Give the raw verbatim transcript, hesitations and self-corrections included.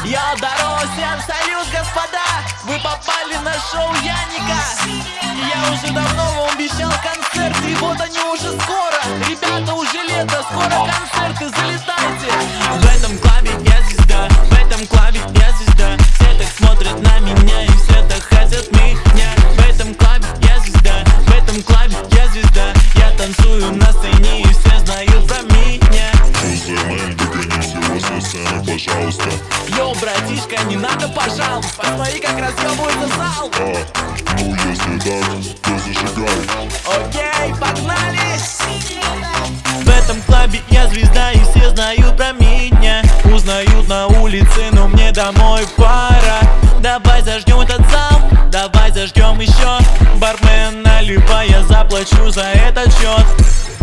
Я здорово, всем салют, господа. Вы попали на шоу Яника. Я уже давно вам обещал концерт, и вот они уже скоро. Ребята, уже лето, скоро концерты, залетайте. В этом клубе я звезда, в этом клубе я звезда. Все так смотрят на меня и все так хотят меня. В этом клубе я звезда, в этом клубе я звезда. Я танцую на сцене и все знают про меня. Узнаем, догони всего со сцены, пожалуйста. Йоу, братишка, не надо, пожалуйста. Посмотри, как разъебывается зал. А, ну если так, то зажигай. Окей, погнали! В этом клубе я звезда и все знают про меня. Узнают на улице, но мне домой пора. Давай зажгем этот зал, давай зажгем еще. Бармен, наливай, я заплачу за этот счет.